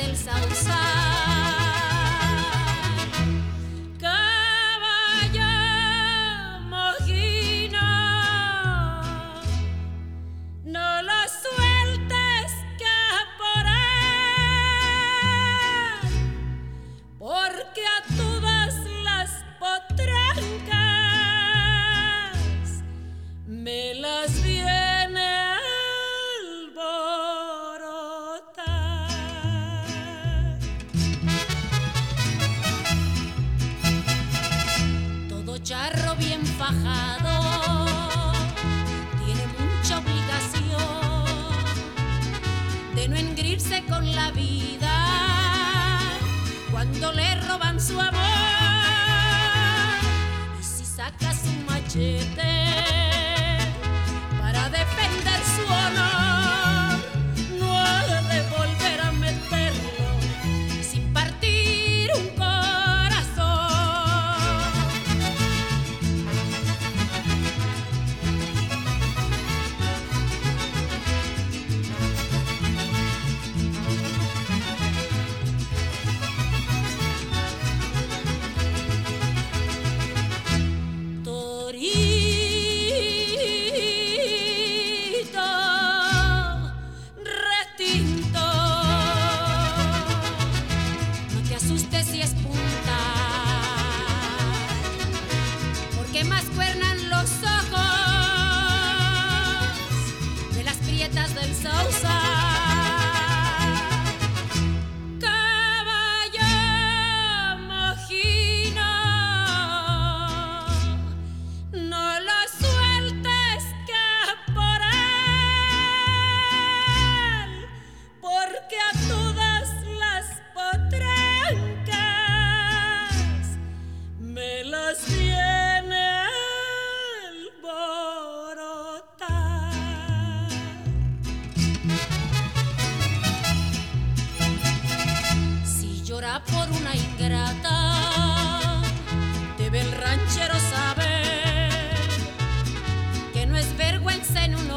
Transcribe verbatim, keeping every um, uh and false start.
del Sausal. Caballo mojino, no lo sueltes que por él, porque a todas las potrancas me las viene a alborotar. Todo charro bien fajado tiene mucha obligación de no engreírse con la vida cuando le roban su amor. Y si saca su machete para defender su honor, no ha de volver a meterlo sin partir un corazón. Torito retinto, no te asustes si es punta, porque más cuernan los ojos de las prietas del Sausal. Caballo mojino, no lo sueltes que por él, porque a todas las potrancas me las viene a alborotar. Si llora por una ingrata, debe el ranchero saber que no es vergüenza en un